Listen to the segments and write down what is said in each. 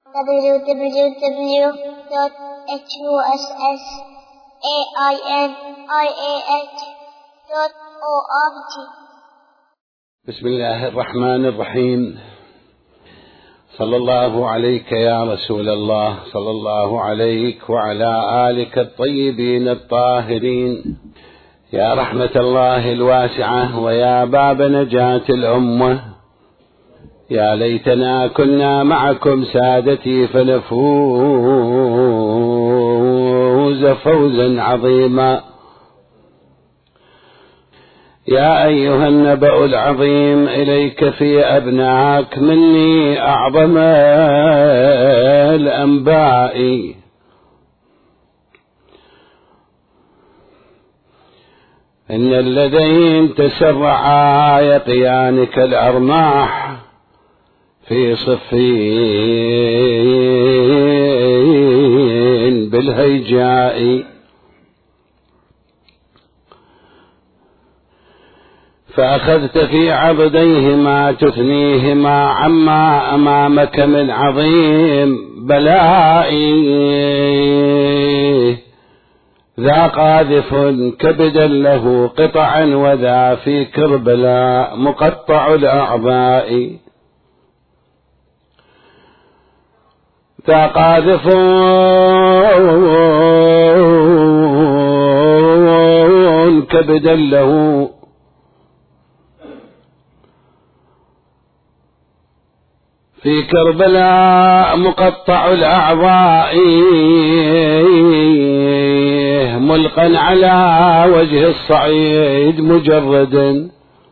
www.hussainih.org. بسم الله الرحمن الرحيم. صلى الله عليك يا رسول الله، صلى الله عليك وعلى آلك الطيبين الطاهرين، يا رحمة الله الواسعة ويا باب نجاة الأمة. يا ليتنا كنا معكم سادتي فنفوز فوزا عظيما. يا أيها النبأ العظيم، إليك في أبنائك مني أعظم الأنباء. إن الذين تسرعا يقيانك الأرماح في صفين بالهيجاء، فأخذت في عبديهما تثنيهما عما أمامك من عظيم بلاء. ذا قاذف كبدا له قطعا، وذا في كربلاء مقطع الأعضاء. ذا قاذف كبدا له في كربلاء مقطع الأعضاء، ملقا على وجه الصعيد مجردا،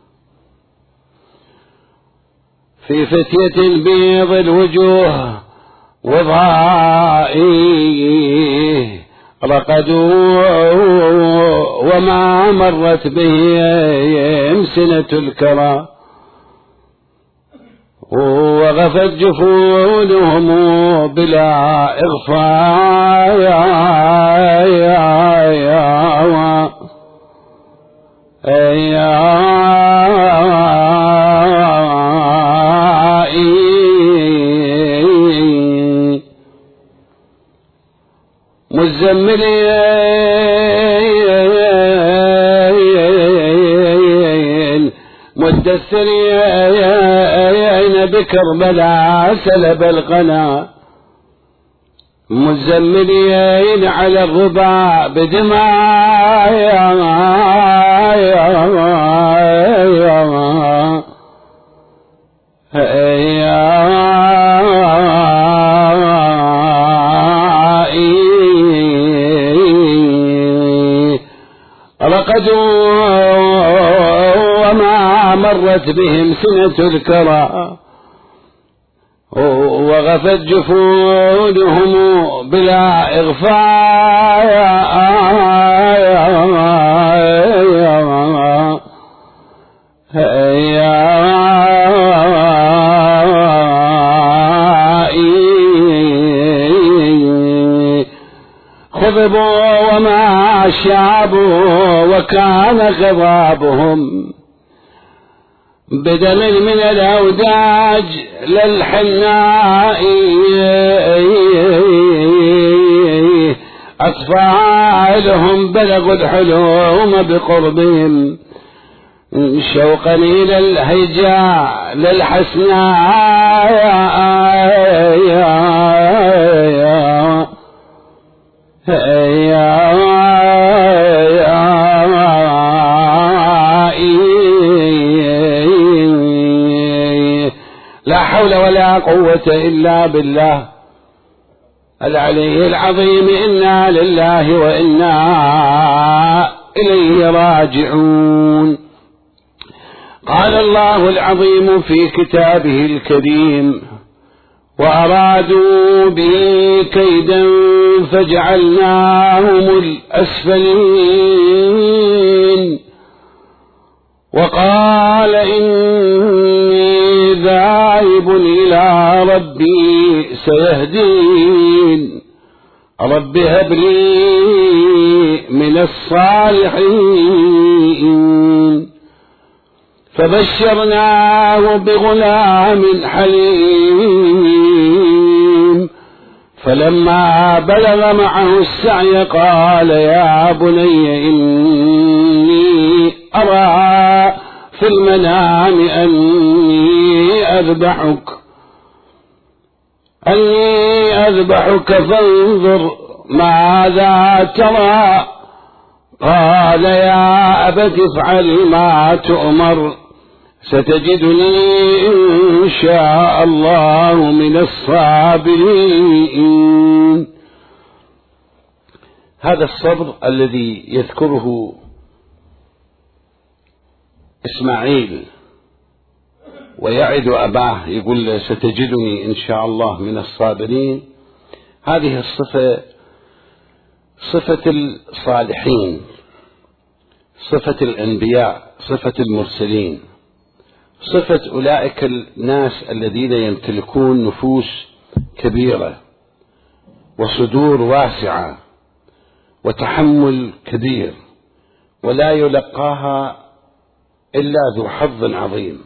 في فتية بيض الوجوه وضائي، رقدوا وما مرت بهم سنة الكرى، وغفت جفونهم بلا إغفاء. مزملين مدثرين بكربلاء سلب القنا، مزملين على الرباء بدماء. رقدوا وما مرت بهم سنة الكرى، وغفت جفونهم بلا إغفاء. خضبوا وما شابوا، وكان غضابهم بدم من الأوداج للحناء. أطفالهم بلغوا الحلوم بقربهم، شوقا إلى الهجاء للحسناء. لا حول ولا قوة إلا بالله العلي العظيم. إنا لله وإنا إليه راجعون. قال الله العظيم في كتابه الكريم: وأرادوا به كيدا فجعلناهم الأسفلين. وقال إني ذاهب إلى ربي سيهدين. رب هب لي من الصالحين. فبشرناه بغلام حليم فلما بلغ معه السعي قال يا بني إني أرى في المنام أني أذبحك فانظر ماذا ترى. قال يا أبت افعل ما تؤمر ستجدني إن شاء الله من الصابرين. هذا الصبر الذي يذكره إسماعيل ويعد أباه يقول له ستجدني إن شاء الله من الصابرين، هذه الصفة صفة الصالحين، صفة الأنبياء، صفة المرسلين، صفة أولئك الناس الذين يمتلكون نفوس كبيرة وصدور واسعة وتحمل كبير، ولا يلقاها إلا ذو حظ عظيم.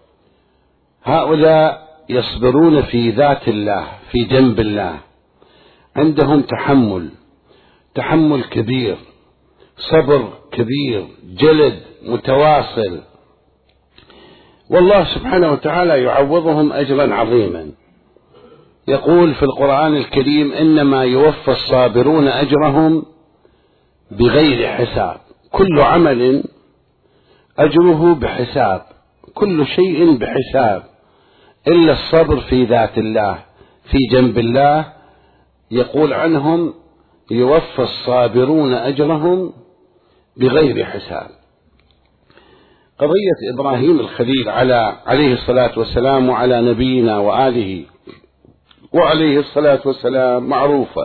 هؤلاء يصبرون في ذات الله، في جنب الله، عندهم تحمل كبير، صبر كبير، جلد متواصل، والله سبحانه وتعالى يعوضهم أجرا عظيما. يقول في القرآن الكريم إنما يوفى الصابرون أجرهم بغير حساب. كل عمل أجره بحساب، كل شيء بحساب، إلا الصبر في ذات الله في جنب الله. يقول عنهم يوفى الصابرون أجرهم بغير حساب. قضية إبراهيم الخليل عليه الصلاة والسلام وعلى نبينا وآله وعليه الصلاة والسلام معروفة.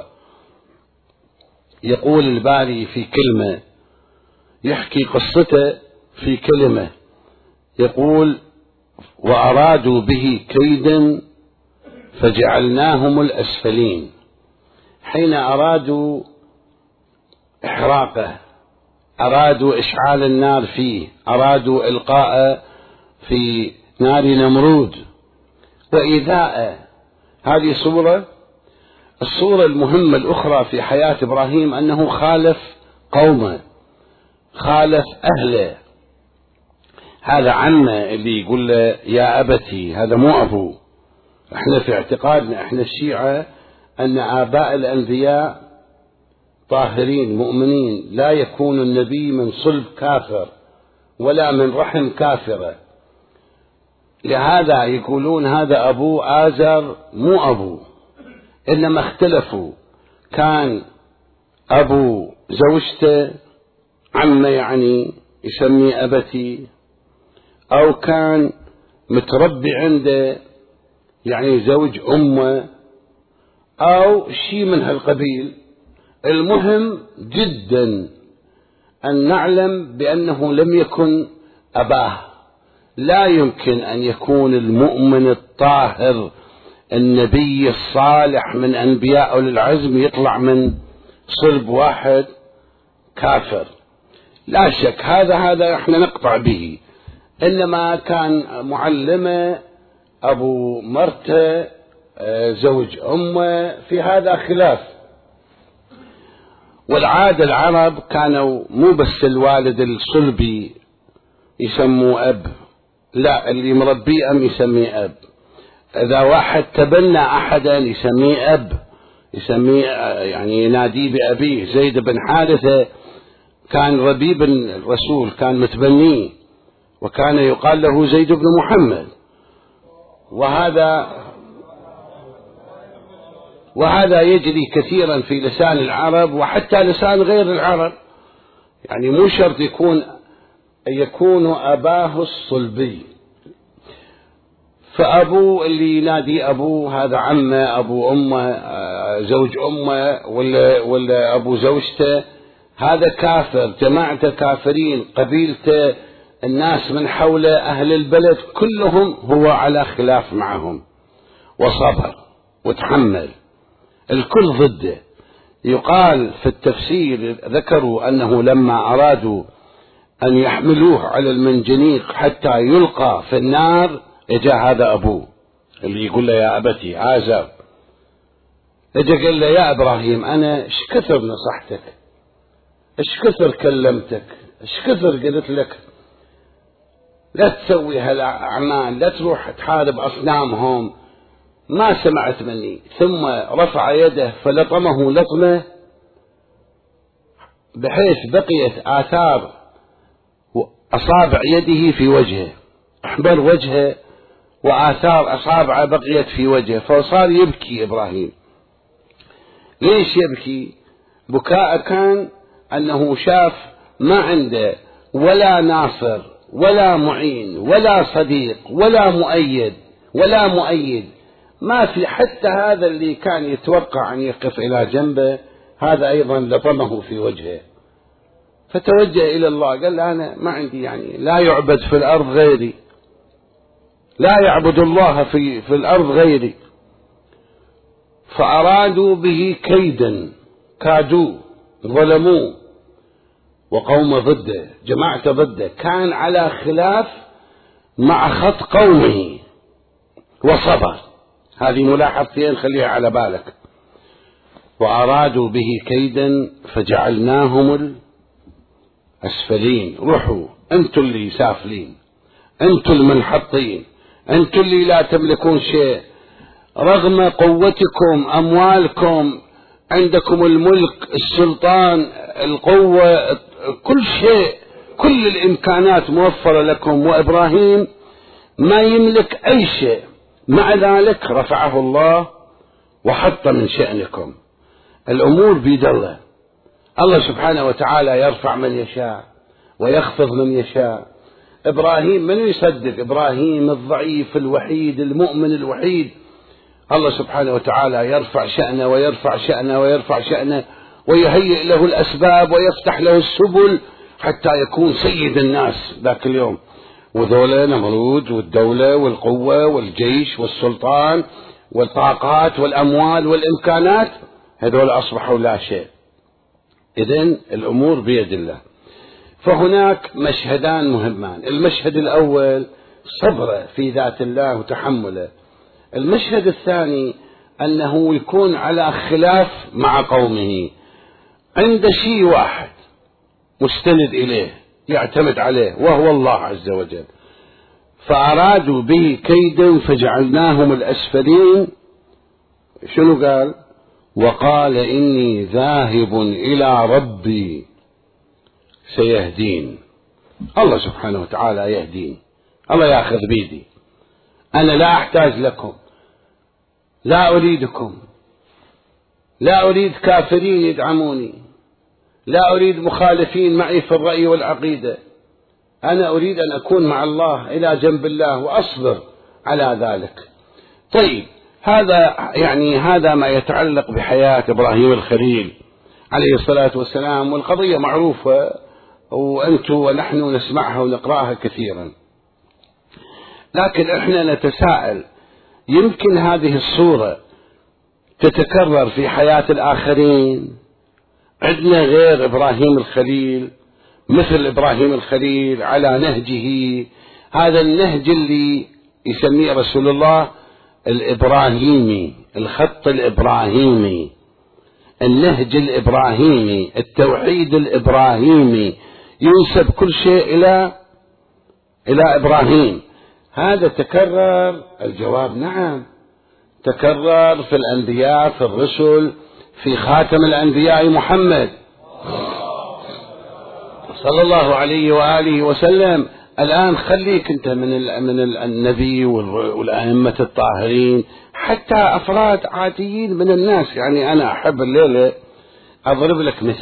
يقول الباري في كلمة، يحكي قصته في كلمة، يقول وأرادوا به كيدا فجعلناهم الأسفلين. حين أرادوا إحراقه، أرادوا إشعال النار فيه، أرادوا إلقاء في نار نمرود وإيذاءه. هذه صورة. الصورة المهمة الأخرى في حياة إبراهيم أنه خالف قومه، خالف أهله. هذا عمه اللي يقول له يا أبتي، هذا مو أبوه. احنا في اعتقادنا احنا الشيعة أن آباء الأنبياء طاهرين مؤمنين، لا يكون النبي من صلب كافر ولا من رحم كافرة، لهذا يقولون هذا أبوه آزر، مو أبوه، إنما اختلفوا. كان أبو زوجته عمه يعني يسميه أبتي، أو كان متربي عنده يعني زوج أمه، أو شيء من هالقبيل. المهم جدا أن نعلم بأنه لم يكن أباه. لا يمكن أن يكون المؤمن الطاهر النبي الصالح من أنبياء أولي العزم يطلع من صلب واحد كافر، لا شك. هذا احنا نقطع به. إنما كان معلمه، أبو مرته، زوج أمه، في هذا خلاف. والعادة العرب كانوا مو بس الوالد الصلبي يسموه أب، لا، اللي مربيه أم يسميه أب. إذا واحد تبنى أحدا يسميه أب، يسميه يعني يناديه بأبيه. زيد بن حارثة كان ربيب الرسول، كان متبنيه، وكان يقال له زيد بن محمد. وهذا يجري كثيرا في لسان العرب وحتى لسان غير العرب، يعني مو شرط يكون أباه الصلبي. فأبوه اللي ينادي أبوه هذا عمه، أبو أمه، زوج أمه، ولا أبو زوجته، هذا كافر، جماعته كافرين، قبيلته، الناس من حوله، أهل البلد كلهم هو على خلاف معهم، وصبر وتحمل، الكل ضده. يقال في التفسير ذكروا أنه لما أرادوا أن يحملوه على المنجنيق حتى يلقى في النار، جاء هذا أبوه اللي يقول له يا أبتي آزر، اجى قال له يا إبراهيم أنا ايش كثر نصحتك، ايش كثر كلمتك، ايش كثر قلت لك لا تسوي هالأعمال، لا تروح تحارب أصنامهم، ما سمعت مني. ثم رفع يده فلطمه لطمة بحيث بقيت آثار أصابع يده في وجهه، أحمر وجهه وآثار أصابعه بقيت في وجهه، فصار يبكي إبراهيم. ليش يبكي؟ بكاء كان أنه شاف ما عنده ولا ناصر ولا معين ولا صديق ولا مؤيد، ما في، حتى هذا اللي كان يتوقع أن يقف إلى جنبه هذا أيضا لطمه في وجهه. فتوجه إلى الله قال له أنا ما عندي، يعني لا يعبد في الأرض غيري، لا يعبد الله في الأرض غيري. فأرادوا به كيدا، كادوا، ظلموه، وقوم ضده، جماعة ضده، كان على خلاف مع خط قومه وصبر. هذه ملاحظتين خليها على بالك. وأرادوا به كيدا فجعلناهم الأسفلين. روحوا أنتم اللي سافلين، أنتم المنحطين، أنتم اللي لا تملكون شيء، رغم قوتكم، أموالكم، عندكم الملك، السلطان، القوة، كل شيء، كل الإمكانات موفرة لكم، وإبراهيم ما يملك أي شيء. مع ذلك رفعه الله وحط من شأنكم. الأمور بيد الله. الله سبحانه وتعالى يرفع من يشاء ويخفض من يشاء. إبراهيم من يصدق؟ إبراهيم الضعيف الوحيد المؤمن الوحيد، الله سبحانه وتعالى يرفع شأنه ويرفع شأنه ويرفع شأنه، ويهيئ له الأسباب ويفتح له السبل حتى يكون سيد الناس ذاك اليوم. وذولا نمرود والدولة والقوة والجيش والسلطان والطاقات والأموال والإمكانات، هذول أصبحوا لا شيء. إذن الأمور بيد الله. فهناك مشهدان مهمان. المشهد الأول صبره في ذات الله وتحمله. المشهد الثاني أنه يكون على خلاف مع قومه، عند شيء واحد مستند إليه يعتمد عليه وهو الله عز وجل. فأرادوا به كيدا فجعلناهم الأسفلين. شنو قال؟ وقال إني ذاهب إلى ربي سيهدين. الله سبحانه وتعالى يهدين، الله يأخذ بيدي، أنا لا أحتاج لكم، لا أريدكم، لا أريد كافرين يدعموني، لا أريد مخالفين معي في الرأي والعقيدة، أنا أريد أن أكون مع الله إلى جنب الله وأصبر على ذلك. طيب هذا ما يتعلق بحياة إبراهيم الخليل عليه الصلاة والسلام، والقضية معروفة وأنتم ونحن نسمعها ونقرأها كثيرا. لكن احنا نتساءل، يمكن هذه الصورة تتكرر في حياة الآخرين؟ عندنا غير إبراهيم الخليل مثل إبراهيم الخليل على نهجه، هذا النهج اللي يسميه رسول الله الإبراهيمي، الخط الإبراهيمي، النهج الإبراهيمي، التوحيد الإبراهيمي، ينسب كل شيء إلى إبراهيم. هذا تكرر؟ الجواب نعم، تكرر في الأنبياء، في الرسل، في خاتم الأنبياء محمد صلى الله عليه وآله وسلم. الآن خليك أنت من النبي والأئمة الطاهرين حتى أفراد عاديين من الناس. يعني أنا أحب الليلة أضرب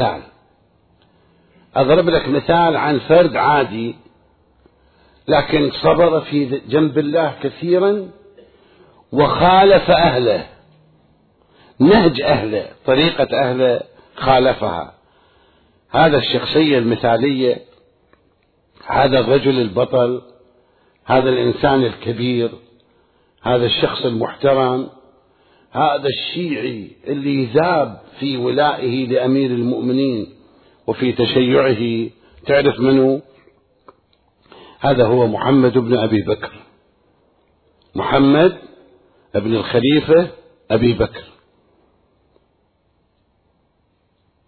لك مثال عن فرد عادي لكن صبر في جنب الله كثيرا وخالف أهله، نهج أهله، طريقة أهله خالفها. هذا الشخصية المثالية، هذا الرجل البطل، هذا الإنسان الكبير، هذا الشخص المحترم، هذا الشيعي اللي ذاب في ولائه لأمير المؤمنين وفي تشيعه، تعرف منه؟ هذا هو محمد بن أبي بكر، محمد بن الخليفة أبي بكر.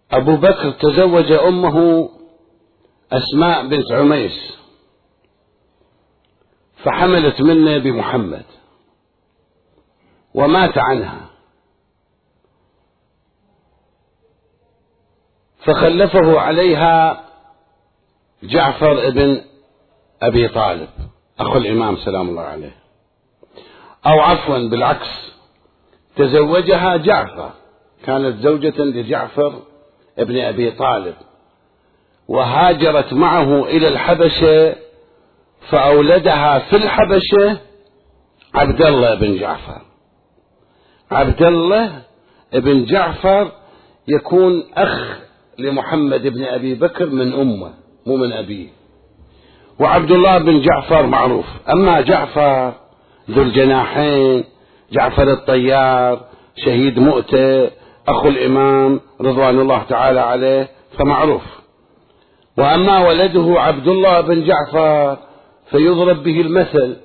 أبو بكر تزوج أمه أسماء بنت عميس فحملت منه بمحمد ومات عنها، فخلفه عليها جعفر ابن أبي طالب أخو الإمام سلام الله عليه، أو عفوا بالعكس، تزوجها جعفر، كانت زوجة لجعفر ابن أبي طالب، وهاجرت معه إلى الحبشة، فأولدها في الحبشة عبد الله بن جعفر. عبد الله بن جعفر يكون أخ لمحمد بن أبي بكر من أمه مو من أبيه، وعبد الله بن جعفر معروف. أما جعفر ذو الجناحين، جعفر الطيار شهيد مؤتة أخو الإمام رضوان الله تعالى عليه فمعروف. وأما ولده عبد الله بن جعفر فيضرب به المثل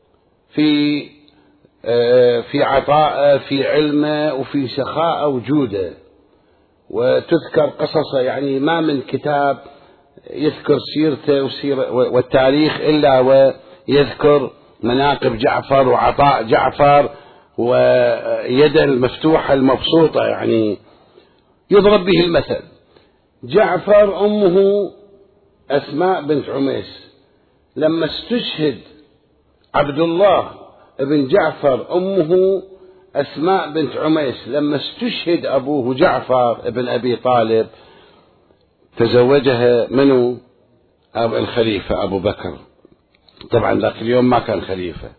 في عطاءه، في علمه، وفي سخاءه وجوده، وتذكر قصصه، يعني ما من كتاب يذكر سيرته والتاريخ إلا ويذكر مناقب جعفر وعطاء جعفر ويده المفتوحة المبسوطة، يعني يضرب به المثل. جعفر أمه أسماء بنت عميس، لما استشهد عبد الله بن جعفر أمه أسماء بنت عميس، لما استشهد أبوه جعفر بن أبي طالب تزوجها منه الخليفة أبو بكر، طبعا ذاك اليوم ما كان خليفة،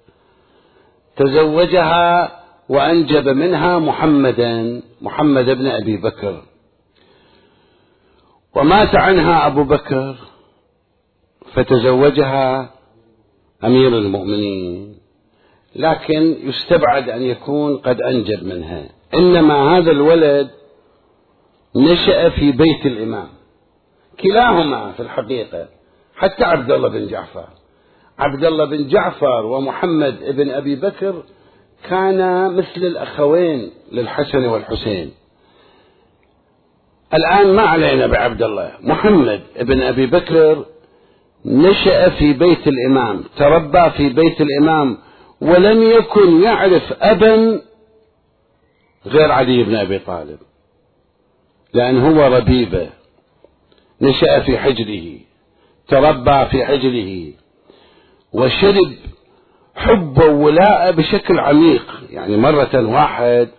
تزوجها وأنجب منها محمد بن أبي بكر، ومات عنها أبو بكر فتزوجها أمير المؤمنين، لكن يستبعد أن يكون قد أنجب منها، إنما هذا الولد نشأ في بيت الإمام، كلاهما في الحقيقة، حتى عبد الله بن جعفر. عبد الله بن جعفر ومحمد بن أبي بكر كانا مثل الأخوين للحسن والحسين. الآن ما علينا بعبد الله. محمد بن أبي بكر نشأ في بيت الإمام، تربى في بيت الإمام، ولم يكن يعرف أبا غير علي بن أبي طالب، لأن هو ربيبه، نشأ في حجره، تربى في حجره، وشرب حب وولاء بشكل عميق. يعني مرة واحد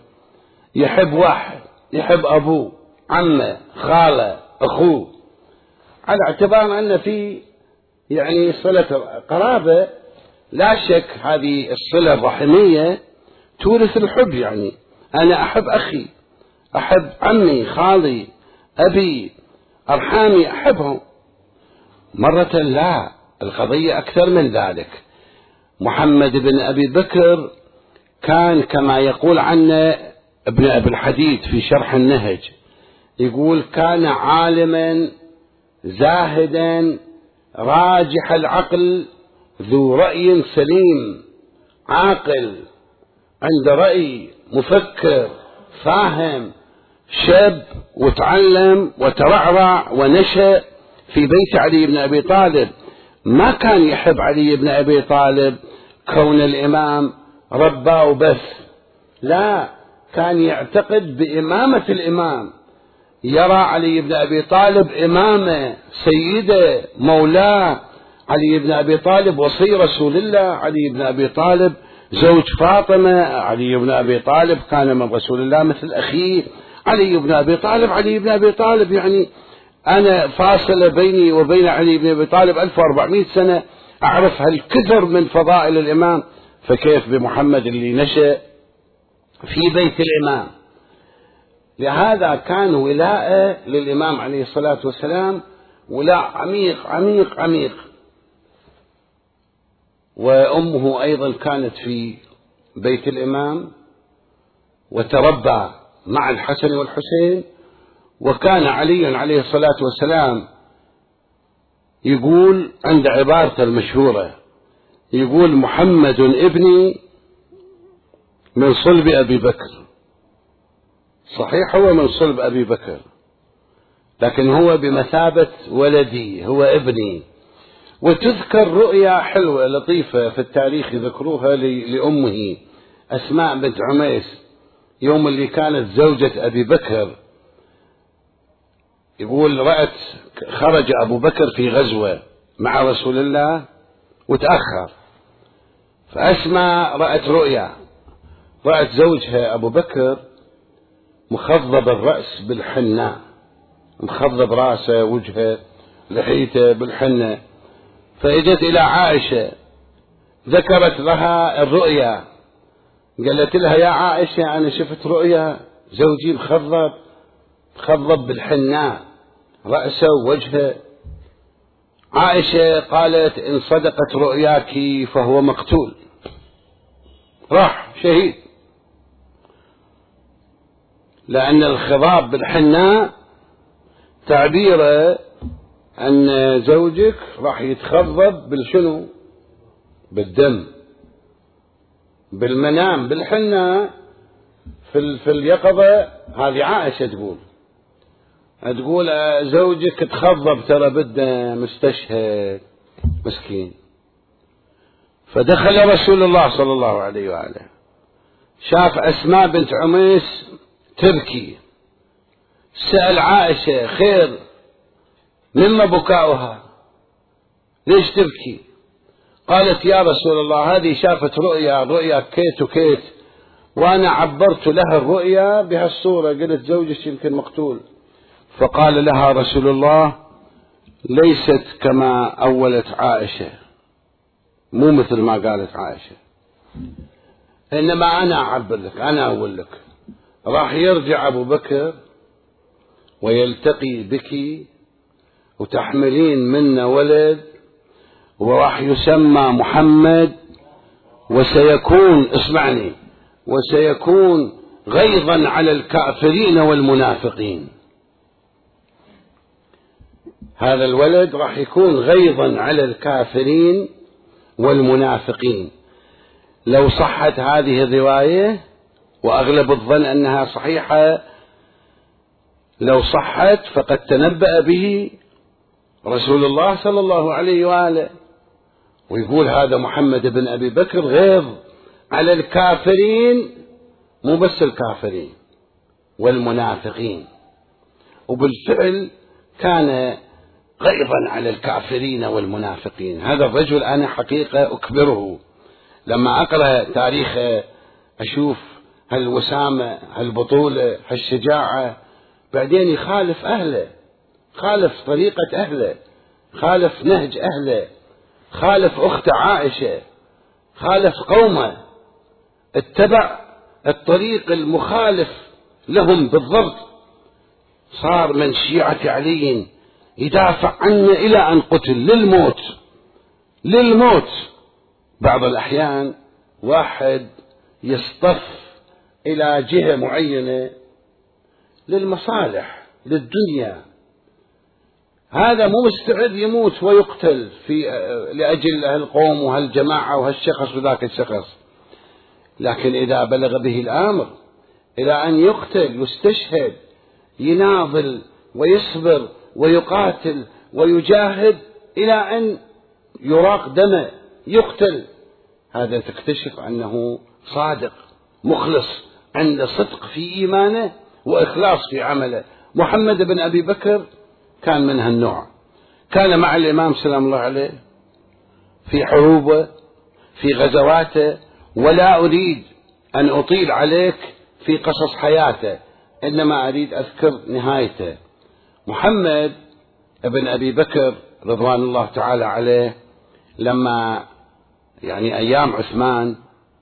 يحب أبوه، عمه، خاله، أخوه، على اعتبار أن في يعني صلة قرابة. لا شك هذه الصلة الرحمية تورث الحب، يعني أنا أحب أخي، أحب عمي، خالي، أبي، أرحامي، أحبهم. مرة لا، القضية أكثر من ذلك. محمد بن أبي بكر كان كما يقول عنه ابن أبي الحديد في شرح النهج، يقول كان عالما زاهدا راجح العقل ذو رأي سليم، عاقل، عند رأي، مفكر، فاهم، شاب وتعلم وترعرع ونشأ في بيت علي بن أبي طالب. ما كان يحب علي بن أبي طالب كون الإمام رباه وبس، لا، كان يعتقد بإمامة الإمام، يرى علي بن أبي طالب إمامه، سيده، مولاه. علي بن أبي طالب وصي رسول الله، علي بن أبي طالب زوج فاطمة، علي بن أبي طالب كان من رسول الله مثل أخيه. علي بن أبي طالب يعني أنا فاصلة بيني وبين علي بن أبي طالب 1400 سنة، أعرف هالكثر من فضائل الإمام، فكيف بمحمد اللي نشأ في بيت الإمام؟ لهذا كان ولاء للإمام عليه الصلاة والسلام ولاء عميق عميق عميق. وأمه أيضا كانت في بيت الإمام وتربى مع الحسن والحسين. وكان علي عليه الصلاة والسلام يقول عند عبارته المشهورة، يقول محمد ابني من صلب أبي بكر. صحيح هو من صلب أبي بكر، لكن هو بمثابة ولدي، هو ابني. وتذكر رؤيا حلوة لطيفة في التاريخ يذكروها لأمه أسماء بنت عميس، يوم اللي كانت زوجة أبي بكر. يقول رأت خرج أبو بكر في غزوة مع رسول الله وتأخر، فأسماء رأت رؤيا، رأت زوجها أبو بكر مخضب الرأس بالحنة، مخضب رأسه وجهه لحيته بالحنة. فإجت إلى عائشة ذكرت لها الرؤيا، قالت لها يا عائشة أنا شفت رؤيا زوجي مخضب بالحنة رأسه ووجهه. عائشة قالت إن صدقت رؤياك فهو مقتول، راح شهيد، لأن الخضاب بالحنة تعبيره أن زوجك راح يتخضب بالشنو؟ بالدم، بالمنام، بالحنة في اليقظة. هذه عائشة تقول زوجك تخضب ترى بالدم مستشهد مسكين. فدخل رسول الله صلى الله عليه وآله شاف أسماء بنت عميس تبكي، سأل عائشة خير مما بكاؤها، ليش تبكي؟ قالت يا رسول الله هذه شافت رؤيا كيت وكيت، وأنا عبرت لها الرؤيا بهالصورة، قلت زوجك يمكن مقتول. فقال لها رسول الله ليست كما أولت عائشة، مو مثل ما قالت عائشة، إنما أنا أعبر لك، أنا أقول لك راح يرجع أبو بكر ويلتقي بك وتحملين منا ولد وراح يسمى محمد، وسيكون اسمعني وسيكون غيظا على الكافرين والمنافقين. هذا الولد راح يكون غيظا على الكافرين والمنافقين. لو صحت هذه الرواية، وأغلب الظن أنها صحيحة، لو صحت فقد تنبأ به رسول الله صلى الله عليه وآله، ويقول هذا محمد بن أبي بكر غيظ على الكافرين، مو بس الكافرين والمنافقين. وبالفعل كان غيظا على الكافرين والمنافقين. هذا الرجل أنا حقيقة أكبره، لما أقرأ تاريخه أشوف هالوسامة، هالبطولة، هالشجاعة، بعدين يخالف أهله، خالف طريقة أهله، خالف نهج أهله، خالف أخت عائشة، خالف قومه، اتبع الطريق المخالف لهم بالضبط، صار من شيعة علي يدافع عنه إلى أن قتل للموت. بعض الأحيان واحد يصطف إلى جهة معينة للمصالح للدنيا، هذا مو مستعد يموت ويقتل لأجل هالقوم وهالجماعة وهالشخص وذاك الشخص. لكن إذا بلغ به الأمر إلى أن يقتل يستشهد، يناضل ويصبر ويقاتل ويجاهد إلى أن يراق دمه يقتل، هذا تكتشف أنه صادق مخلص، عنده صدق في إيمانه وإخلاص في عمله. محمد بن أبي بكر كان من هالنوع، كان مع الإمام سلام الله عليه في حروبه في غزواته، ولا أريد أن أطيل عليك في قصص حياته، إنما أريد أذكر نهايته. محمد بن أبي بكر رضوان الله تعالى عليه لما أيام عثمان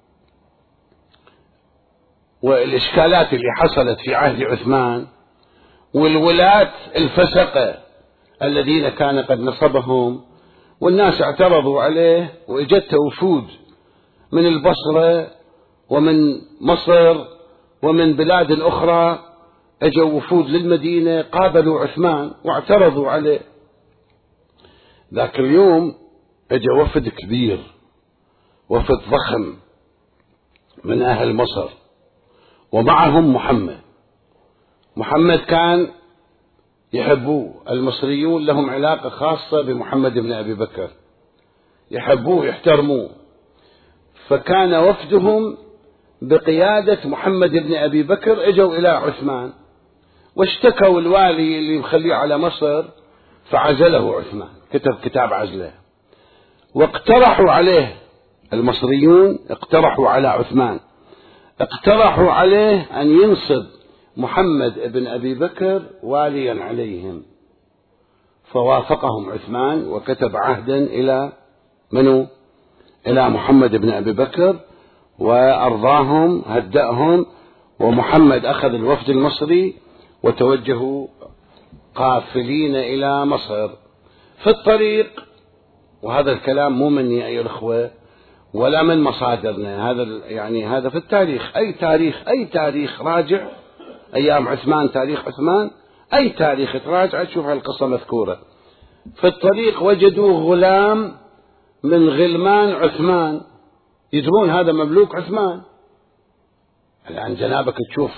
والإشكالات اللي حصلت في عهد عثمان والولاة الفسقة الذين كان قد نصبهم، والناس اعترضوا عليه، وإجت وفود من البصرة ومن مصر ومن بلاد أخرى، اجوا وفود للمدينة قابلوا عثمان واعترضوا عليه. ذاك اليوم اجا وفد كبير، وفد ضخم من أهل مصر، ومعهم محمد كان يحبوه. المصريون لهم علاقة خاصة بمحمد بن أبي بكر، يحبوه يحترموه. فكان وفدهم بقيادة محمد بن أبي بكر اجوا إلى عثمان واشتكوا الوالي اللي مخليه على مصر، فعزله عثمان، كتب كتاب عزله. واقترحوا عليه المصريون، اقترحوا على عثمان، اقترحوا عليه أن ينصب محمد بن أبي بكر واليا عليهم. فوافقهم عثمان وكتب عهدا إلى منو؟ إلى محمد بن أبي بكر، وأرضاهم هدأهم. ومحمد أخذ الوفد المصري وتوجهوا قافلين إلى مصر. في الطريق، وهذا الكلام مو مني أيها الأخوة ولا من مصادرنا، هذا في التاريخ، أي تاريخ راجع أيام عثمان، تاريخ عثمان، أي تاريخ تراجع تشوف هالقصة مذكورة. في الطريق وجدوا غلام من غلمان عثمان، يدرون هذا مملوك عثمان. الآن جنابك تشوف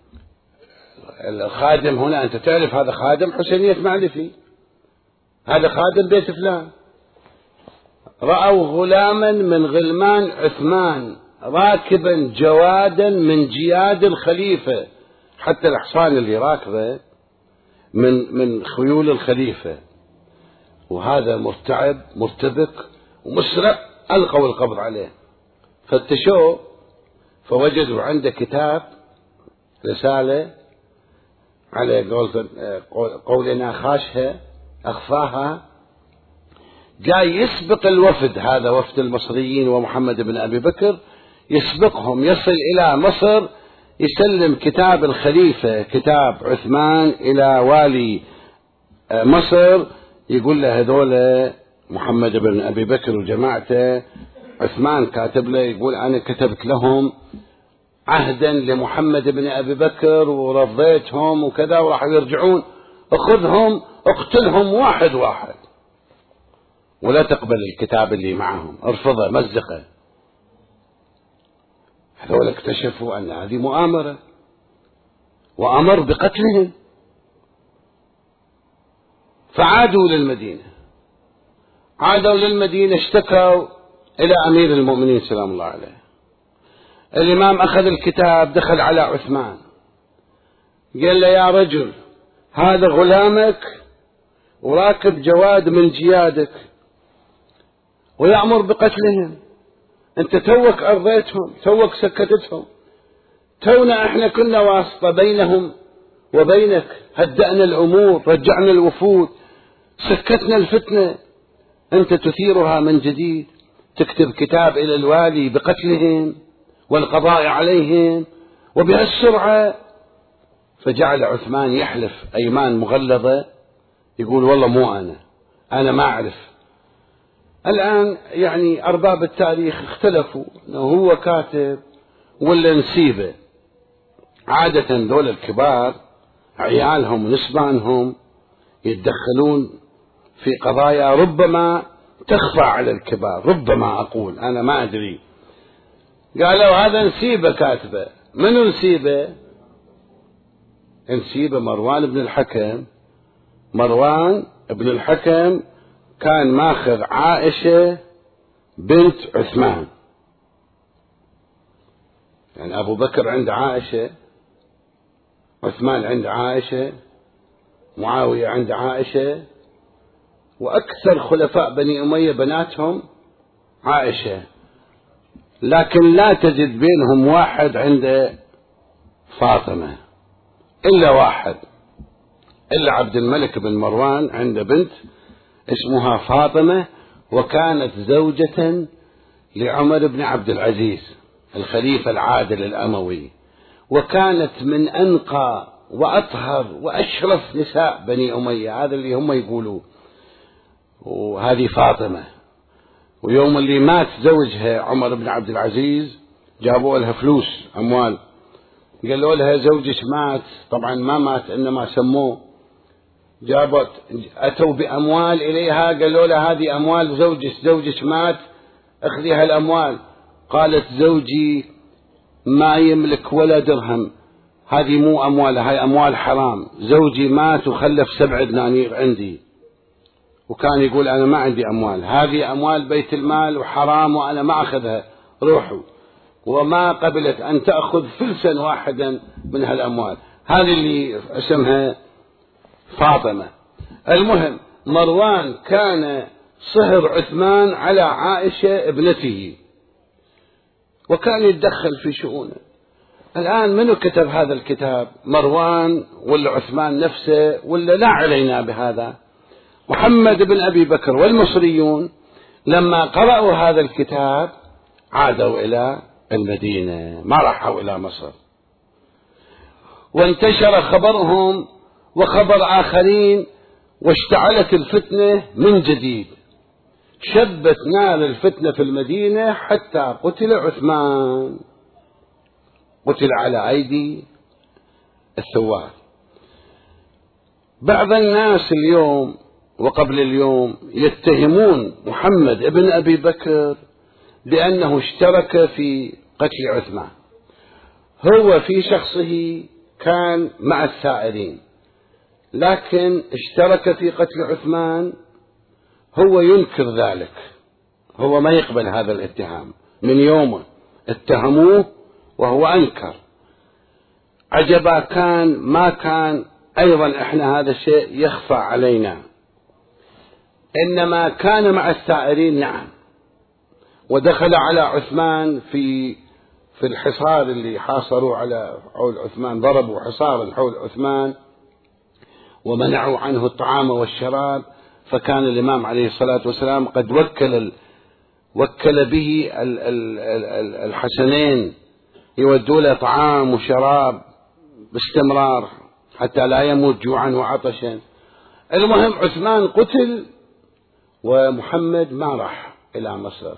الخادم هنا، أنت تعرف هذا خادم حسينية معلفي، هذا خادم بيت فلان. رأوا غلاما من غلمان عثمان راكبا جوادا من جياد الخليفة، حتى الحصان اللي راكبه من خيول الخليفة، وهذا مرتعب مرتبك ومسرع. ألقوا القبض عليه، فتشوه فوجدوا عنده كتاب رسالة على قولنا خاشها أخفاها، جاي يسبق الوفد، هذا وفد المصريين ومحمد بن أبي بكر، يسبقهم يصل إلى مصر، يسلم كتاب الخليفة كتاب عثمان إلى والي مصر، يقول له هذول محمد بن أبي بكر وجماعته، عثمان كاتب له يقول أنا كتبت لهم عهدا لمحمد بن أبي بكر ورضيتهم وكذا، وراح يرجعون، أخذهم اقتلهم واحد واحد، ولا تقبل الكتاب اللي معهم، ارفضه مزقه. هذول اكتشفوا أن هذه مؤامرة وأمر بقتلهم، فعادوا للمدينة. عادوا للمدينة، اشتكوا إلى أمير المؤمنين سلام الله عليه. الإمام أخذ الكتاب، دخل على عثمان، قال له يا رجل هذا غلامك وراكب جواد من جيادك ويأمر بقتلهم، أنت توك أرضيتهم، توك سكتتهم، تونا إحنا كنا واسطة بينهم وبينك، هدأنا الأمور، رجعنا الوفود، سكتنا الفتنة، أنت تثيرها من جديد، تكتب كتاب إلى الوالي بقتلهم والقضاء عليهم وبهالسرعة. فجعل عثمان يحلف أيمان مغلظة، يقول والله مو أنا ما أعرف. الآن أرباب التاريخ اختلفوا أنه هو كاتب ولا نسيبه. عادة دول الكبار عيالهم ونسبانهم يتدخلون في قضايا ربما تخفى على الكبار، ربما أقول أنا ما أدري. قالوا هذا نسيبه كاتبه. منو نسيبه؟ نسيبه مروان بن الحكم. مروان بن الحكم كان ماخذ عائشة بنت عثمان، أبو بكر عند عائشة، عثمان عند عائشة، معاوية عند عائشة، وأكثر خلفاء بني أمية بناتهم عائشة، لكن لا تجد بينهم واحد عند فاطمة، إلا واحد، إلا عبد الملك بن مروان عنده بنت اسمها فاطمة، وكانت زوجة لعمر بن عبد العزيز الخليفة العادل الأموي، وكانت من أنقى وأطهر وأشرف نساء بني أمية، هذا اللي هم يقولوا. وهذه فاطمة، ويوم اللي مات زوجها عمر بن عبد العزيز جابوا لها فلوس أموال، قالوا لها زوجك مات، طبعا ما مات إنما سموه، أتوا بأموال إليها، قالوا لها هذه أموال زوجك مات، اخذيها الأموال. قالت زوجي ما يملك ولا درهم، هذه مو أموال، هاي أموال حرام، زوجي مات وخلف 7 دنانير عندي، وكان يقول أنا ما عندي أموال، هذه أموال بيت المال وحرام وأنا ما أخذها، روحوا. وما قبلت أن تأخذ فلسا واحدا من هالأموال. هذه اللي اسمها فاطمة. المهم مروان كان صهر عثمان على عائشة ابنته، وكان يتدخل في شؤونه. الآن منو كتب هذا الكتاب؟ مروان ولا عثمان نفسه ولا لا علينا بهذا؟ محمد بن أبي بكر والمصريون لما قرأوا هذا الكتاب عادوا إلى المدينة، ما راحوا إلى مصر، وانتشر خبرهم وخبر آخرين، واشتعلت الفتنة من جديد. شبت نار الفتنة في المدينة حتى قتل عثمان، قتل على أيدي الثوار. بعض الناس اليوم وقبل اليوم يتهمون محمد بن أبي بكر بأنه اشترك في قتل عثمان. هو في شخصه كان مع الثائرين، لكن اشترك في قتل عثمان. هو ينكر ذلك، هو ما يقبل هذا الاتهام. من يومه اتهموه وهو أنكر. عجبا كان ما كان، أيضا احنا هذا الشيء يخفى علينا، إنما كان مع الثائرين نعم، ودخل على عثمان في الحصار اللي حاصروا على حول عثمان، ضربوا حصارا حول عثمان ومنعوا عنه الطعام والشراب. فكان الإمام عليه الصلاة والسلام قد وكل به الحسنين يودوا له طعام وشراب باستمرار حتى لا يموت جوعا وعطشا. المهم عثمان قتل ومحمد ما راح إلى مصر،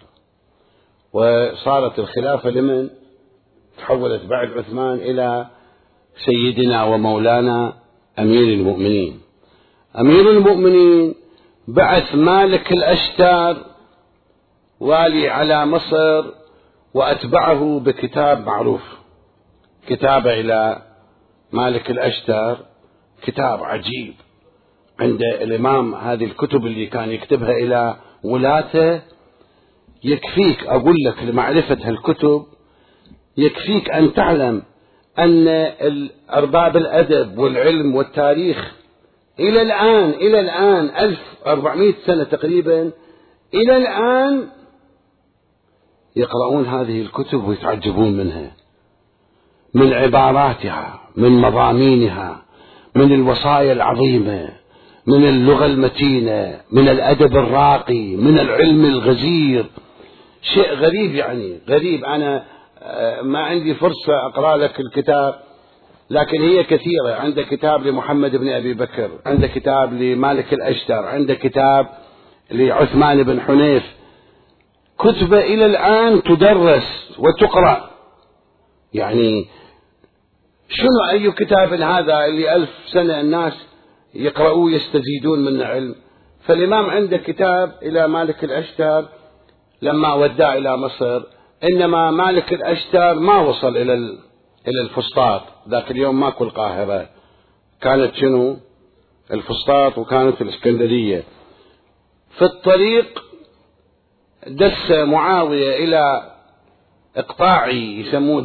وصارت الخلافة لمن؟ تحولت بعد عثمان إلى سيدنا ومولانا أمير المؤمنين. أمير المؤمنين بعث مالك الأشتر والي على مصر، وأتبعه بكتاب معروف، كتابة إلى مالك الأشتر، كتاب عجيب عند الإمام. هذه الكتب اللي كان يكتبها إلى ولاته يكفيك، أقول لك لمعرفة هالكتب يكفيك أن تعلم أن أرباب الأدب والعلم والتاريخ إلى الآن 1400 سنة تقريبا، إلى الآن يقرؤون هذه الكتب ويتعجبون منها، من عباراتها، من مضامينها، من الوصايا العظيمة، من اللغة المتينة، من الأدب الراقي، من العلم الغزير. شيء غريب، يعني غريب. أنا ما عندي فرصة أقرأ لك الكتاب، لكن هي كثيرة. عند كتاب لمحمد بن أبي بكر، عند كتاب لمالك الأشتر، عند كتاب لعثمان بن حنيف، كتب إلى الآن تدرس وتقرأ. يعني شنو أي كتاب هذا اللي 1000 سنة الناس يقرؤوه يستزيدون من علم؟ فالإمام عنده كتاب إلى مالك الأشتر لما وداه إلى مصر. إنما مالك الأشتر ما وصل إلى الفسطاط، ذاك اليوم ماكو القاهرة، كانت شنو الفسطاط وكانت الإسكندرية. في الطريق دس معاوية إلى إقطاعي يسموه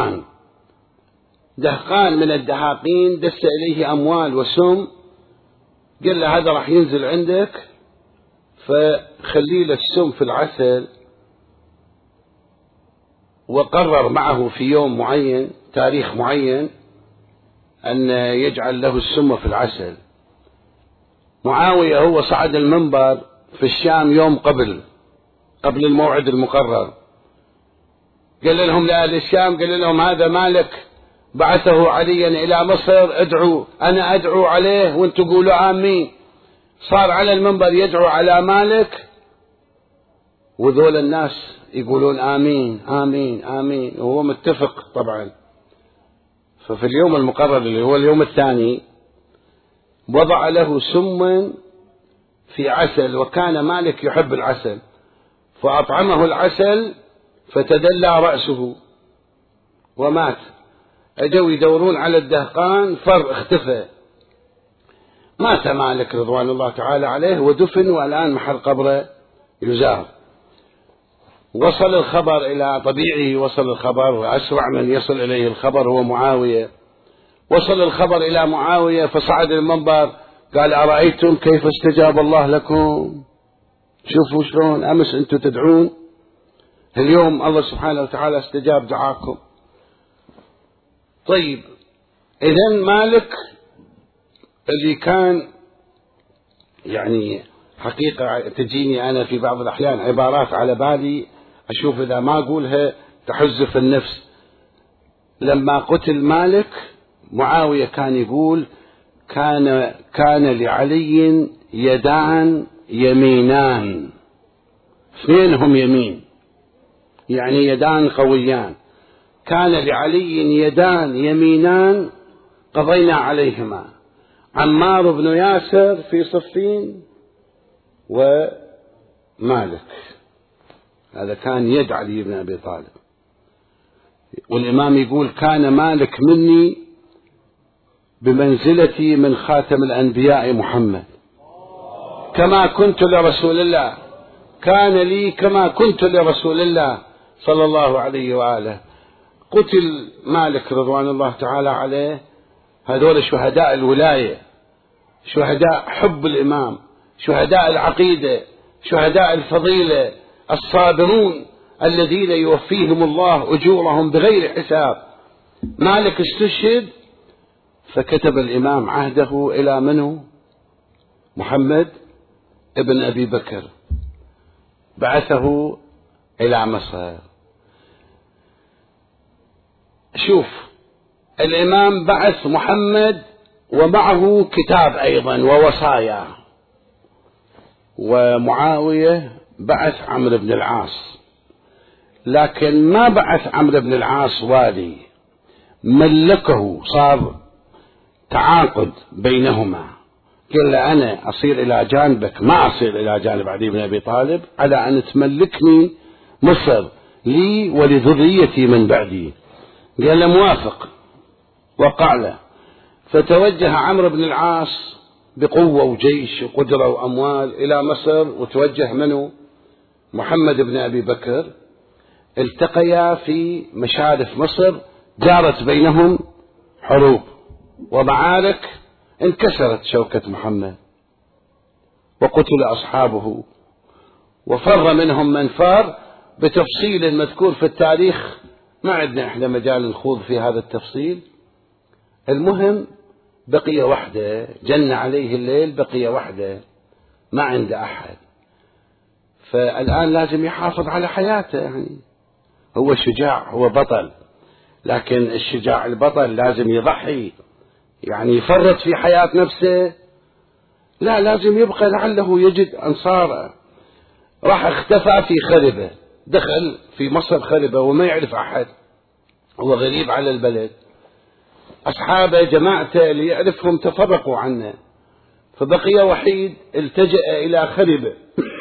دهقان من الدهاقين، دس إليه أموال وسم، قال له هذا راح ينزل عندك، فخلي له السم في العسل. وقرر معه في يوم معين، تاريخ معين، أن يجعل له السم في العسل. معاوية هو صعد المنبر في الشام يوم قبل الموعد المقرر، قال لهم لأهل الشام، قال لهم هذا مالك بعثه عليا إلى مصر، أنا أدعو عليه وانتم قولوا آمين. صار على المنبر يدعو على مالك، وذول الناس يقولون آمين آمين آمين، وهو متفق طبعا. ففي اليوم المقرر اللي هو اليوم الثاني وضع له سما في عسل، وكان مالك يحب العسل، فأطعمه العسل فتدلى رأسه ومات. أجوا يدورون على الدهقان، اختفى. مات مالك رضوان الله تعالى عليه ودفن، والآن محل قبره يزار. وصل الخبر إلى طبيعي، وصل الخبر، وأسرع من يصل إليه الخبر هو معاوية. وصل الخبر إلى معاوية فصعد المنبر قال: أرأيتم كيف استجاب الله لكم؟ شوفوا شلون أمس أنتم تدعون، اليوم الله سبحانه وتعالى استجاب دعاكم. طيب، إذن مالك اللي كان يعني حقيقة تجيني أنا في بعض الأحيان عبارات على بالي أشوف إذا ما أقولها تحز في النفس. لما قتل مالك معاوية كان يقول: كان لعلي يدان يمينان، اثنينهم يمين، يعني يدان قويان. كان لعلي يدان يمينان قضينا عليهما، عمار بن ياسر في صفين ومالك. هذا كان يد علي بن أبي طالب. والإمام يقول: كان مالك مني بمنزلتي من خاتم الأنبياء محمد، كما كنت لرسول الله، كان لي كما كنت لرسول الله صلى الله عليه وآله. قتل مالك رضوان الله تعالى عليه. هذول شهداء الولاية، شهداء حب الإمام، شهداء العقيدة، شهداء الفضيلة، الصابرون الذين يوفيهم الله أجورهم بغير حساب. مالك استشهد، فكتب الإمام عهده إلى منه؟ محمد ابن أبي بكر، بعثه إلى مصر. شوف، الإمام بعث محمد ومعه كتاب أيضا ووصايا، ومعاوية بعث عمرو بن العاص، لكن ما بعث عمرو بن العاص والي، ملكه، صار تعاقد بينهما. قال له: أنا أصير إلى جانبك، ما أصير إلى جانب علي بن أبي طالب، على أن تملكني مصر لي ولذريتي من بعدي. قال له: موافق. وقع له. فتوجه عمرو بن العاص بقوة وجيش وقدرة وأموال إلى مصر، وتوجه منه محمد بن أبي بكر. التقيا في مشارف مصر، جارت بينهم حروب ومعارك، انكسرت شوكة محمد وقتل أصحابه، وفر منهم من فار بتفصيل مذكور في التاريخ، ما عندنا احنا مجال نخوض في هذا التفصيل. المهم بقي وحده، جن عليه الليل، بقي وحده، ما عنده أحد. فالآن لازم يحافظ على حياته، يعني هو شجاع، هو بطل، لكن الشجاع البطل لازم يضحي، يعني يفرط في حياة نفسه؟ لا، لازم يبقى لعله يجد أنصاره. راح اختفى في خربة، دخل في مصر خربة وما يعرف أحد، هو غريب على البلد. أصحابه جماعته اللي يعرفهم تفرقوا عنه، فبقي وحيد، التجأ إلى خربة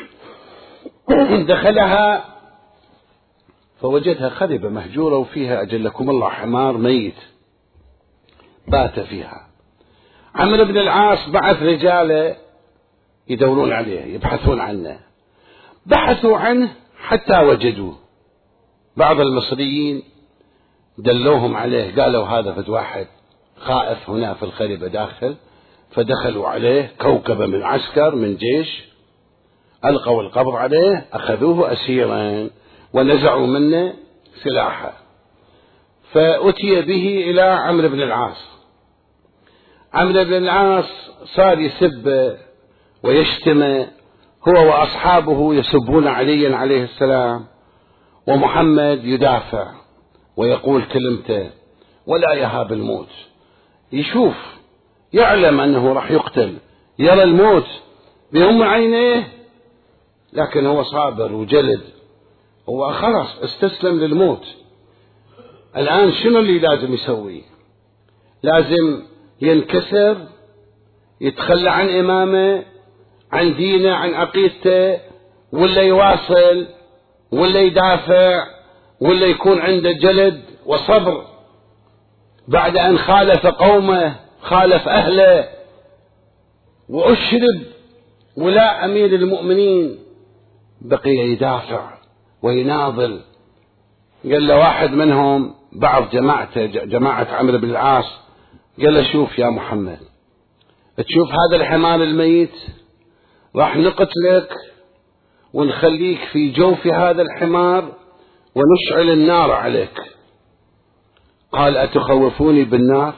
دخلها فوجدها خربة مهجورة، وفيها أجلكم الله حمار ميت بات فيها. عمرو بن العاص بعث رجاله يدورون عليه، يبحثون عنه. بحثوا عنه حتى وجدوه. بعض المصريين دلوهم عليه، قالوا هذا فد واحد خائف هنا في الخربة داخل، فدخلوا عليه كوكبة من عسكر من جيش، ألقوا القبض عليه، أخذوه أسيرا ونزعوا منه سلاحه، فأتي به إلى عمرو بن العاص. عمرو بن العاص صار يسب ويشتم، هو وأصحابه يسبون عليا عليه السلام، ومحمد يدافع ويقول كلمته ولا يهاب الموت. يشوف، يعلم أنه راح يقتل، يرى الموت بأم عينيه، لكن هو صابر وجلد، هو خلاص استسلم للموت. الآن شنو اللي لازم يسوي؟ لازم ينكسر، يتخلى عن إمامه، عن دينه، عن عقيدته، ولا يواصل، ولا يدافع، ولا يكون عنده جلد وصبر. بعد أن خالف قومه، خالف أهله، وأشرب ولاء أمير المؤمنين، بقي يدافع ويناضل. قال له واحد منهم، بعض جماعته، جماعة عمرو بن العاص، قال له شوف يا محمد، تشوف هذا الحمار الميت، راح نقتلك ونخليك في جوف هذا الحمار ونشعل النار عليك. قال أتخوفوني بالنار؟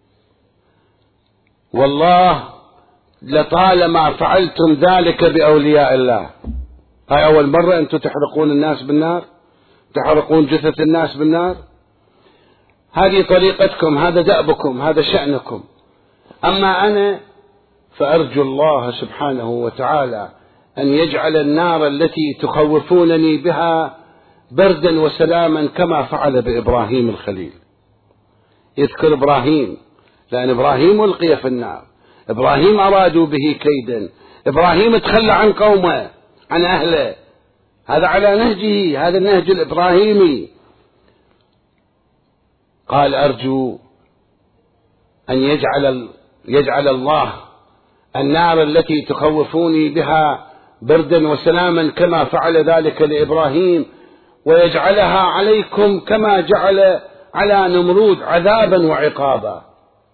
والله لطالما فعلتم ذلك بأولياء الله. هاي أول مرة أنتم تحرقون الناس بالنار، تحرقون جثث الناس بالنار. هذه طريقتكم، هذا دأبكم، هذا شأنكم. أما أنا فأرجو الله سبحانه وتعالى أن يجعل النار التي تخوفونني بها بردا وسلاما كما فعل بإبراهيم الخليل. يذكر إبراهيم، لأن إبراهيم ألقي في النار، إبراهيم أرادوا به كيدا، إبراهيم تخلى عن قومه، عن أهله، هذا على نهجه، هذا النهج الإبراهيمي. قال أرجو أن يجعل الله النار التي تخوفوني بها بردا وسلاما كما فعل ذلك لإبراهيم، ويجعلها عليكم كما جعل على نمرود عذابا وعقابا.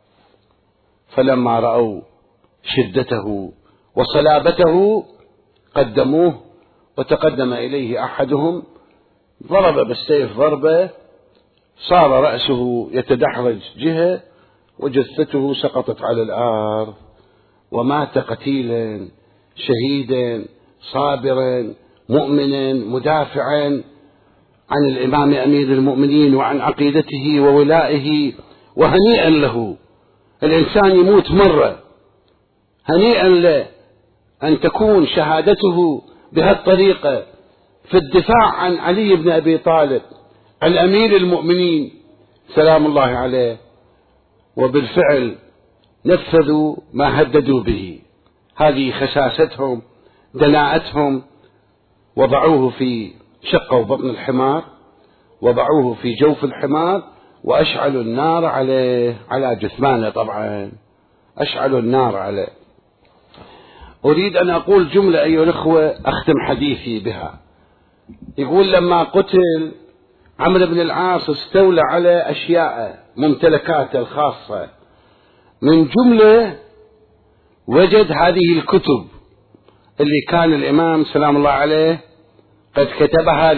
فلما رأوا شدته وصلابته قدموه، وتقدم إليه أحدهم ضرب بالسيف ضربة صار رأسه يتدحرج جهة وجثته سقطت على الأرض، ومات قتيلا شهيدا صابرا مؤمنا مدافعا عن الإمام أمير المؤمنين وعن عقيدته وولائه. وهنيئا له، الإنسان يموت مرة، هنيئا له أن تكون شهادته بهالطريقة في الدفاع عن علي بن أبي طالب عن أمير المؤمنين سلام الله عليه. وبالفعل نفذوا ما هددوا به. هذه خساستهم، دناءتهم. وضعوه في، شقوا بطن الحمار، وضعوه في جوف الحمار، وأشعلوا النار عليه، على جثمانه طبعا، أشعلوا النار عليه. أريد أن أقول جملة أيها الأخوة أختم حديثي بها. يقول لما قتل عمرو بن العاص استولى على أشياء ممتلكاته الخاصة، من جملة وجد هذه الكتب اللي كان الإمام سلام الله عليه قد كتبها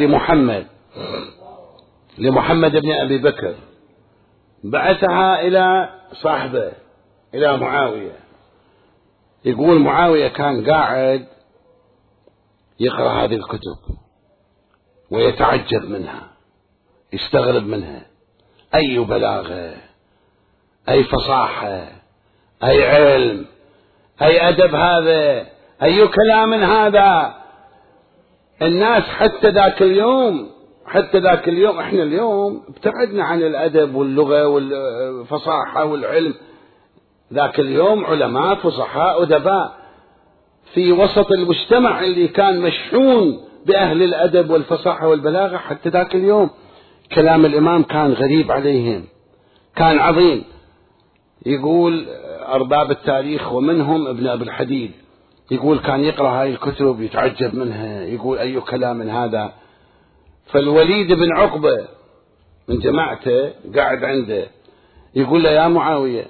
لمحمد بن أبي بكر، بعثها إلى صاحبه إلى معاوية. يقول معاوية كان قاعد يقرأ هذه الكتب ويتعجب منها، يستغرب منها، أي بلاغة، أي فصاحة، أي علم، أي أدب هذا، أي كلام هذا. الناس حتى ذاك اليوم احنا اليوم ابتعدنا عن الأدب واللغة والفصاحة والعلم. ذاك اليوم علماء فصحاء أدباء في وسط المجتمع اللي كان مشحون بأهل الأدب والفصاحة والبلاغة. حتى ذاك اليوم كلام الإمام كان غريب عليهم، كان عظيم. يقول أرباب التاريخ ومنهم ابن أبي الحديد، يقول كان يقرأ هاي الكتب يتعجب منها، يقول أي كلام هذا. فالوليد بن عقبة من جماعته قاعد عنده، يقول له يا معاوية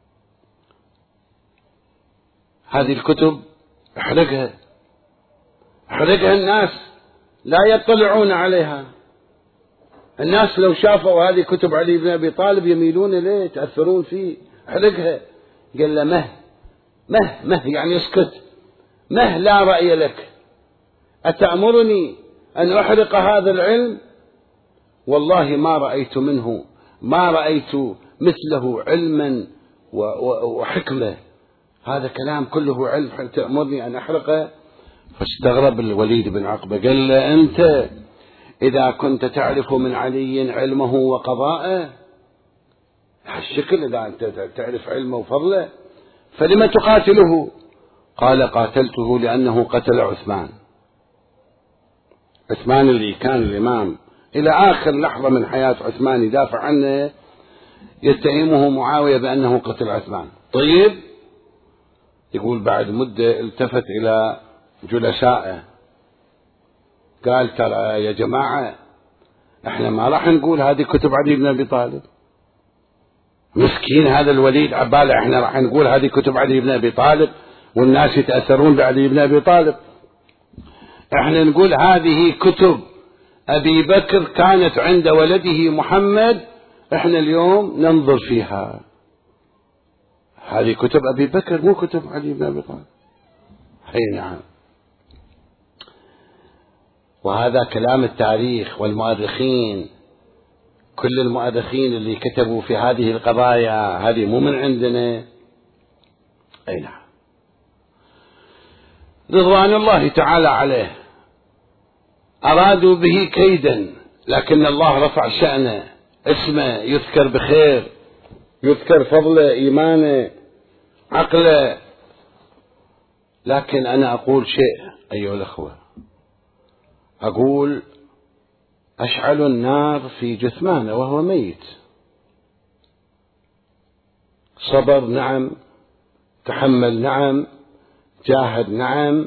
هذه الكتب احرقها، الناس لا يطلعون عليها، الناس لو شافوا هذه كتب علي بن أبي طالب يميلون إليه، يتأثرون فيه، احرقها. قال له مه يعني اسكت، لا رأي لك، أتأمرني أن أحرق هذا العلم؟ والله ما رأيت مثله علما وحكمة، هذا كلام كله علم، تأمرني أن أحرقه؟ فاستغرب الوليد بن عقبة، قال له أنت إذا كنت تعرف من علي علمه وقضاءه هالشكل، إذا أنت تعرف علمه وفضله فلما تقاتله؟ قال قاتلته لأنه قتل عثمان اللي كان الإمام إلى آخر لحظة من حياة عثمان يدافع عنه، يتهمه معاوية بأنه قتل عثمان. طيب، يقول بعد مدة التفت إلى جلسائه قال ترى يا جماعة احنا ما راح نقول هذه كتب علي بن أبي طالب. مسكين هذا الوليد عبالة احنا راح نقول هذه كتب علي بن أبي طالب والناس يتأثرون بعلي بن أبي طالب. احنا نقول هذه كتب أبي بكر كانت عند ولده محمد، احنا اليوم ننظر فيها. هذه كتب أبي بكر مو كتب علي بن أبي طالب. أي نعم. وهذا كلام التاريخ والمؤرخين، كل المؤرخين اللي كتبوا في هذه القضايا هذه مو من عندنا. أي نعم. رضوان الله تعالى عليه أرادوا به كيدا، لكن الله رفع شأنه، اسمه يذكر بخير، يذكر فضله، إيمانه، عقله. لكن أنا أقول شيء أيها الأخوة، أقول أشعل النار في جثمانه وهو ميت. صبر نعم، تحمل نعم، جاهد نعم،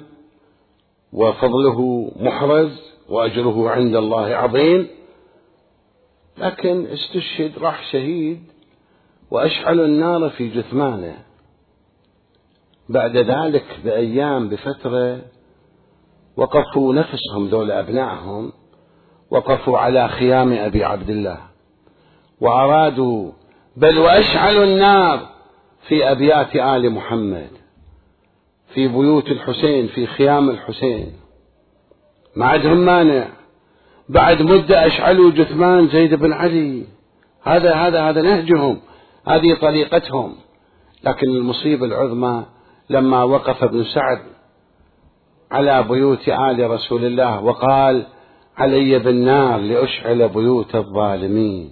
وفضله محرز وأجره عند الله عظيم، لكن استشهد، راح شهيد، وأشعل النار في جثمانه. بعد ذلك بأيام، بفترة، وقفوا نفسهم ذول أبنائهم، وقفوا على خيام أبي عبد الله وأرادوا بل وأشعلوا النار في أبيات آل محمد، في بيوت الحسين، في خيام الحسين، ما عندهم مانع. بعد مدة أشعلوا جثمان زيد بن علي. هذا نهجهم، هذه طريقتهم. لكن المصيبة العظمى لما وقف ابن سعد على بيوت آل رسول الله وقال علي بالنار لأشعل بيوت الظالمين.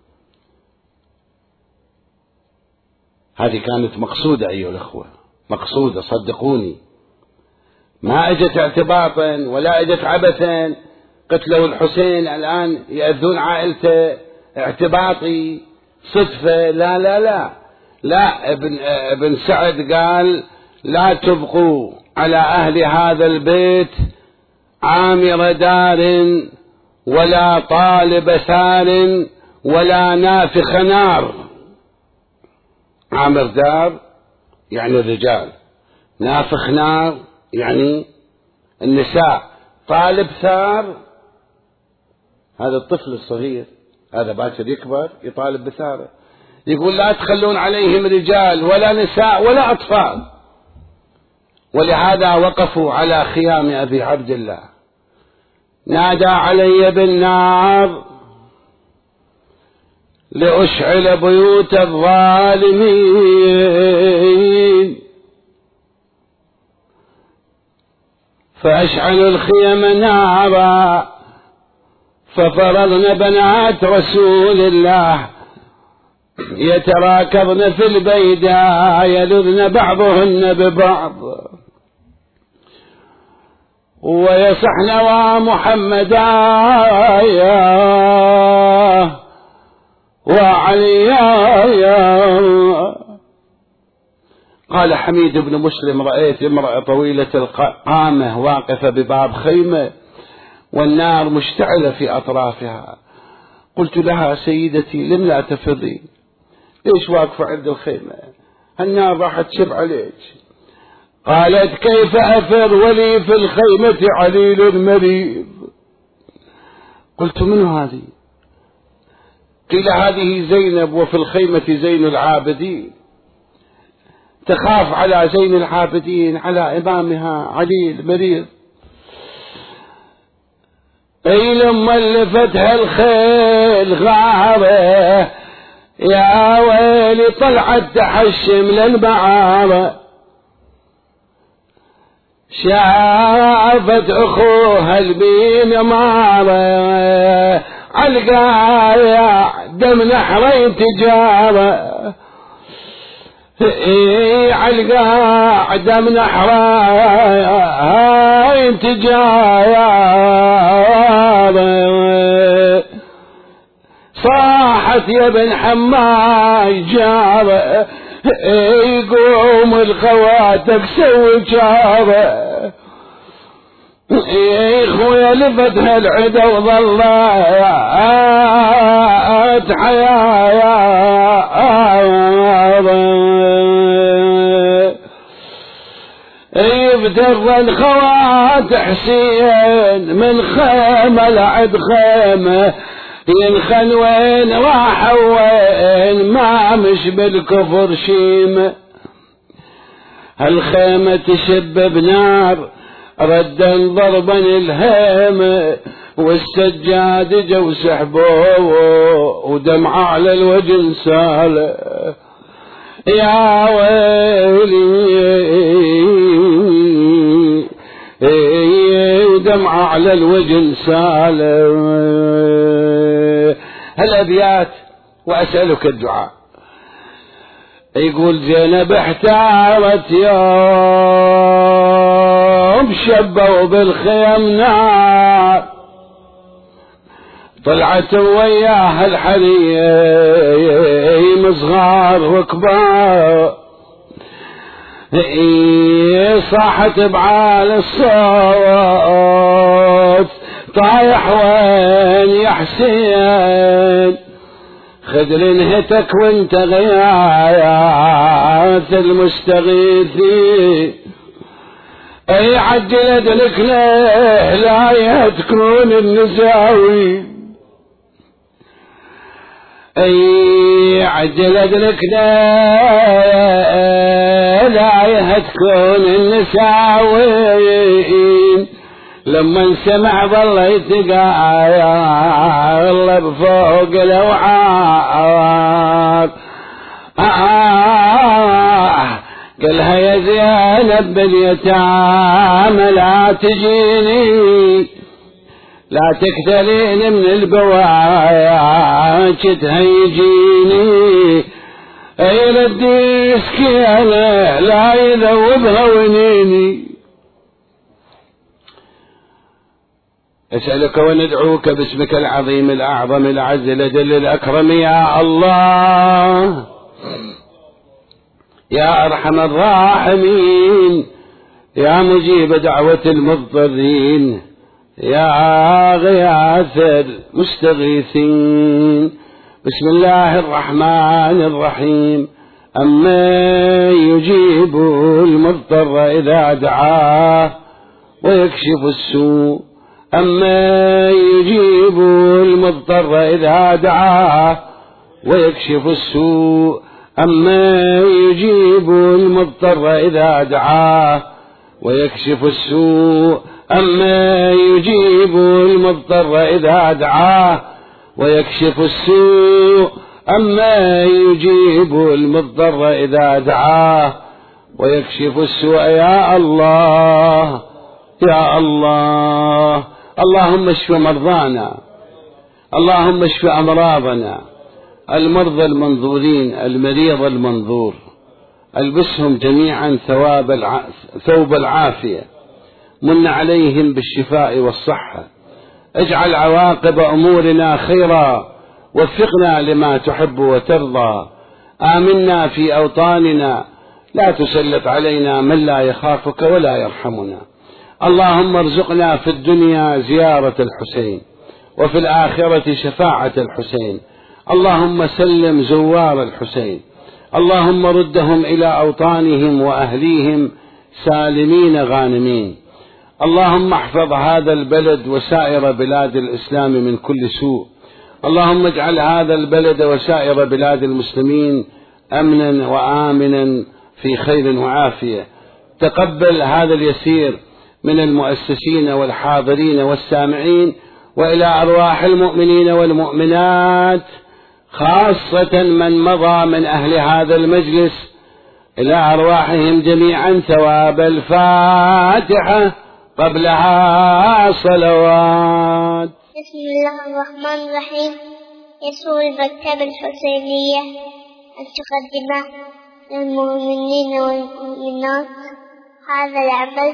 هذه كانت مقصودة أيها الأخوة، مقصودة صدقوني، ما أجت اعتباطا ولا أجت عبثا. قتلوا الحسين الآن يأذون عائلته اعتباطي صدفة، لا لا لا لا. ابن سعد قال لا تبقوا على أهل هذا البيت عامر دار ولا طالب ثار ولا نافخ نار. عامر دار يعني الرجال، نافخ نار يعني النساء، طالب ثار هذا الطفل الصغير، هذا باكر يكبر يطالب بثاره. يقول لا تخلون عليهم رجال ولا نساء ولا أطفال. ولهذا وقفوا على خيام أبي عبد الله. نادى علي بالنار لأشعل بيوت الظالمين، فأشعل الخيم نارا، ففرضن بنات رسول الله يتراكضن في البيداء يلذن بعضهن ببعض، ويصحن ومحمدا وعليا. قال حميد بن مسلم رأيت امرأة طويلة القامة واقفة بباب خيمة والنار مشتعلة في أطرافها. قلت لها سيدتي لم لا تفضي، ليش واقفة عند الخيمة؟ النار راح تشب عليك. قالت كيف أفر ولي في الخيمة عليل مريض. قلت من هذه؟ قيل هذه زينب وفي الخيمة زين العابدين، تخاف على زين العابدين على إمامها عليل مريض. اي لما اللي فتح الخيل غارة يا ويلي طلعت تحشم للمعارة، شافت اخوها البين مارة عالقايع دم نحرين تجارة، عالقاع دم نحرين تجارة. صاحت يا ابن حماي جاره، يقوم الخواتك سوي جاره. يا اخويا لفتها العدا وظلت حياة، يفتر الخوات حسين من خيمة لعد خيمة، ينخل وين راح وين ما مش بالكفر شيمة. هالخيمة تشب بنار ردا ضربا الهيمة، والسجاد جو سحبوه ودمع على الوجه انساله. يا ويلي ودمع على الوجه انساله. هالابيات واسألك الدعاء. يقول زينب احتارت يوم شبوا بالخيم نار، طلعت وياها الحريم صغار وكبار، صاحت بعال الصوت طايح وين يا حسين، خذ لنهتك وانت غياث المستغيثين. اي عجلت لك ليه لا تكون النساوي، اي عجلت لك ليه لا تكون النساوي. لما سمع ظل يتقايا الله بفوق الأوعار، قالها يا زينب باليتامى لا تجيني، لا تكتلين من البوايا تهيجيني، اي ردي سكينة لا يذوبها ونيني. أسألك وندعوك باسمك العظيم الأعظم الأعز الأجل الأكرم يا الله، يا أرحم الراحمين، يا مجيب دعوة المضطرين، يا غياث المستغيثين. بسم الله الرحمن الرحيم. أما يجيب المضطر إذا دعاه ويكشف السوء، أما يجيب المضطر إذا دعاه ويكشف السوء، أما يجيب المضطر إذا دعاه ويكشف السوء، أما يجيب المضطر إذا دعاه ويكشف السوء، أما يجيب المضطر إذا دعاه ويكشف السوء. يا الله يا الله، اللهم اشف مرضانا، اللهم اشف أمراضنا، المرضى المنظورين، المريض المنظور، البسهم جميعا ثوب العافية، من عليهم بالشفاء والصحة، اجعل عواقب أمورنا خيرا، وفقنا لما تحب وترضى، آمنا في أوطاننا، لا تسلط علينا من لا يخافك ولا يرحمنا. اللهم ارزقنا في الدنيا زيارة الحسين، وفي الآخرة شفاعة الحسين. اللهم سلم زوار الحسين، اللهم ردهم إلى أوطانهم وأهليهم سالمين غانمين. اللهم احفظ هذا البلد وسائر بلاد الإسلام من كل سوء. اللهم اجعل هذا البلد وسائر بلاد المسلمين أمنا وآمنا في خير وعافية. تقبل هذا اليسير من المؤسسين والحاضرين والسامعين، وإلى أرواح المؤمنين والمؤمنات خاصة من مضى من أهل هذا المجلس، إلى أرواحهم جميعا ثواب الفاتحة قبلها صلوات. بسم الله الرحمن الرحيم. يسر المكتبة الحسينية أن تقدم للمؤمنين والمؤمنات هذا العمل،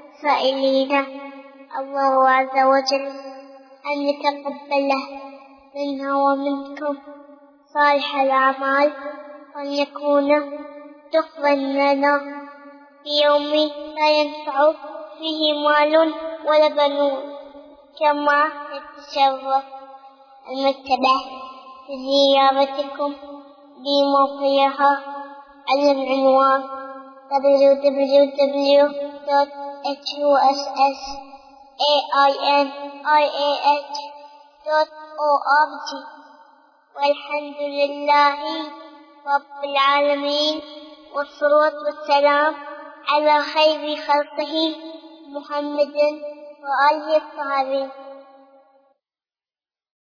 سائلين الله عز وجل أن يتقبله منا ومنكم صالح الأعمال، وأن يكون تقبل لنا في يوم لا ينفع فيه مال ولا بنون. كما يتشرف المكتبة بزيارتكم بموقعها على العنوان www.hussainih.org. والحمد لله رب العالمين، والصلاة والسلام على خير خلقه محمد وآله الطاهرين.